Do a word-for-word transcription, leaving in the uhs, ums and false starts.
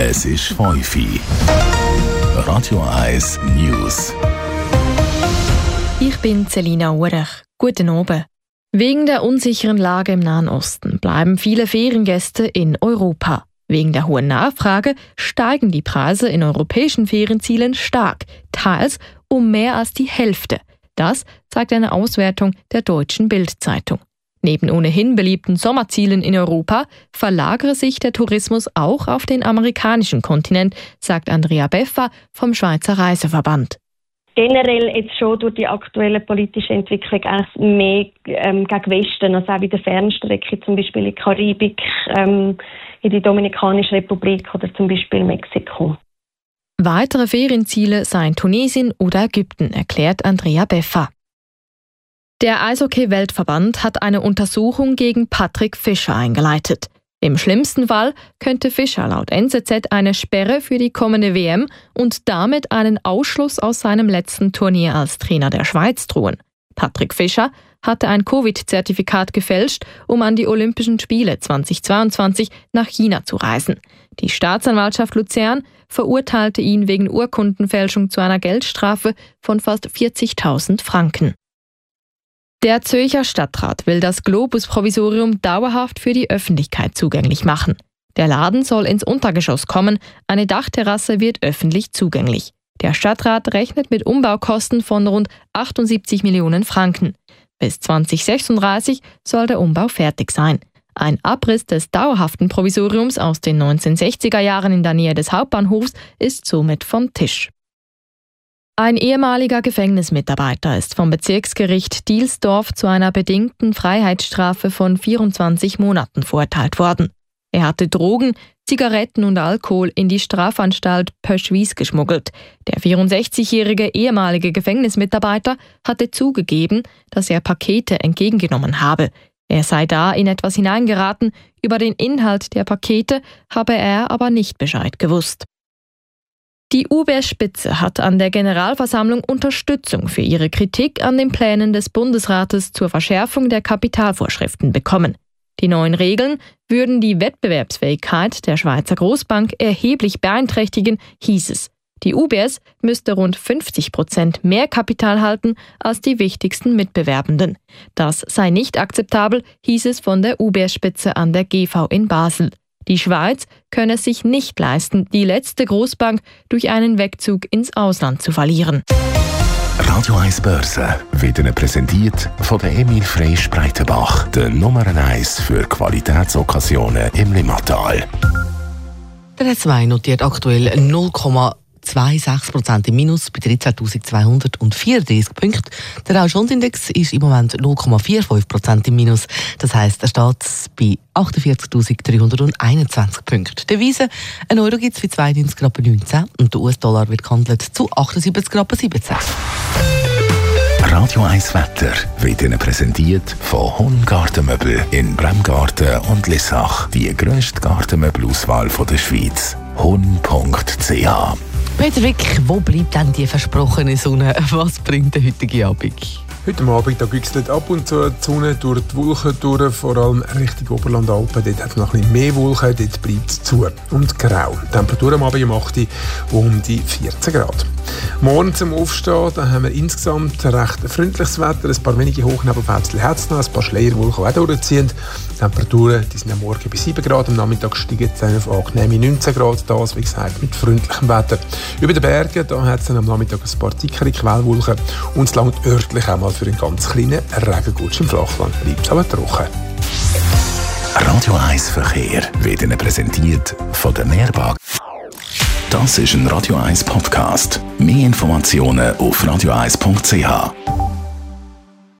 Es ist fünf Uhr. Radio eins News. Ich bin Selina Urech. Guten Abend. Wegen der unsicheren Lage im Nahen Osten bleiben viele Feriengäste in Europa. Wegen der hohen Nachfrage steigen die Preise in europäischen Ferienzielen stark, teils um mehr als die Hälfte. Das zeigt eine Auswertung der Deutschen Bild-Zeitung. Neben ohnehin beliebten Sommerzielen in Europa verlagere sich der Tourismus auch auf den amerikanischen Kontinent, sagt Andrea Beffa vom Schweizer Reiseverband. Generell jetzt schon durch die aktuelle politische Entwicklung eigentlich mehr ähm, gegen Westen, also auch bei der Fernstrecke, zum Beispiel in die Karibik, ähm, in die Dominikanische Republik oder zum Beispiel Mexiko. Weitere Ferienziele seien Tunesien oder Ägypten, erklärt Andrea Beffa. Der Eishockey-Weltverband hat eine Untersuchung gegen Patrick Fischer eingeleitet. Im schlimmsten Fall könnte Fischer laut N Z Z eine Sperre für die kommende W M und damit einen Ausschluss aus seinem letzten Turnier als Trainer der Schweiz drohen. Patrick Fischer hatte ein Covid-Zertifikat gefälscht, um an die Olympischen Spiele zweitausendzweiundzwanzig nach China zu reisen. Die Staatsanwaltschaft Luzern verurteilte ihn wegen Urkundenfälschung zu einer Geldstrafe von fast vierzigtausend Franken. Der Zürcher Stadtrat will das Globus-Provisorium dauerhaft für die Öffentlichkeit zugänglich machen. Der Laden soll ins Untergeschoss kommen, eine Dachterrasse wird öffentlich zugänglich. Der Stadtrat rechnet mit Umbaukosten von rund achtundsiebzig Millionen Franken. Bis zweitausendsechsunddreißig soll der Umbau fertig sein. Ein Abriss des dauerhaften Provisoriums aus den neunzehnhundertsechziger Jahren in der Nähe des Hauptbahnhofs ist somit vom Tisch. Ein ehemaliger Gefängnismitarbeiter ist vom Bezirksgericht Dielsdorf zu einer bedingten Freiheitsstrafe von vierundzwanzig Monaten verurteilt worden. Er hatte Drogen, Zigaretten und Alkohol in die Strafanstalt Pöschwies geschmuggelt. Der vierundsechzigjährige ehemalige Gefängnismitarbeiter hatte zugegeben, dass er Pakete entgegengenommen habe. Er sei da in etwas hineingeraten, über den Inhalt der Pakete habe er aber nicht Bescheid gewusst. Die U B S-Spitze hat an der Generalversammlung Unterstützung für ihre Kritik an den Plänen des Bundesrates zur Verschärfung der Kapitalvorschriften bekommen. Die neuen Regeln würden die Wettbewerbsfähigkeit der Schweizer Großbank erheblich beeinträchtigen, hieß es. Die U B S müsste rund fünfzig Prozent mehr Kapital halten als die wichtigsten Mitbewerbenden. Das sei nicht akzeptabel, hieß es von der U B S-Spitze an der G V in Basel. Die Schweiz könne es sich nicht leisten, die letzte Großbank durch einen Wegzug ins Ausland zu verlieren. Radio eins Börse wird Ihnen präsentiert von der Emil Freysch Breitenbach, der Nummer eins für Qualitätsokkasionen im Limmatal. Der S zwei notiert aktuell null Komma sechsundzwanzig Prozent im Minus bei dreizehntausendzweihundertvierunddreißig Punkten. Der Dow Jones Index ist im Moment null Komma fünfundvierzig Prozent im Minus. Das heisst, er steht bei achtundvierzigtausenddreihunderteinundzwanzig Punkten. Devise: ein Euro gibt es für zweiundneunzig Komma neunzehn und der U S-Dollar wird gehandelt zu achtundsiebzig Komma siebzehn. Radio eins Wetter wird Ihnen präsentiert von Hun Gartenmöbel in Bremgarten und Lissach. Die grösste Gartenmöbelauswahl der Schweiz. hun punkt c h. Peter Wick, wo bleibt denn die versprochene Sonne? Was bringt der heutige Abend? Heute Abend güchselt ab und zu die Sonne durch die Wolken durch, vor allem Richtung Oberland-Alpen. Dort hat es noch ein bisschen mehr Wolken, dort bleibt es zu und grau. Die Temperatur am Abend um acht Uhr um die vierzehn Grad. Morgen zum Aufstehen, da haben wir insgesamt recht freundliches Wetter, ein paar wenige Hochnebelfätzchen hat es noch, ein paar Schleierwolken, die auch durchziehen. Die Temperaturen die sind am Morgen bei sieben Grad, am Nachmittag steigen es auf angenehme neunzehn Grad, das wie gesagt mit freundlichem Wetter. Über den Bergen da hat es am Nachmittag ein paar dickere Quellwolken und es langt örtlich auch mal für einen ganz kleinen Regengutsch. Im Flachland bleibt es aber trocken. Radio eins Verkehr wird Ihnen präsentiert von der Mehrbank. Das ist ein Radio eins Podcast. Mehr Informationen auf radio eins punkt c h.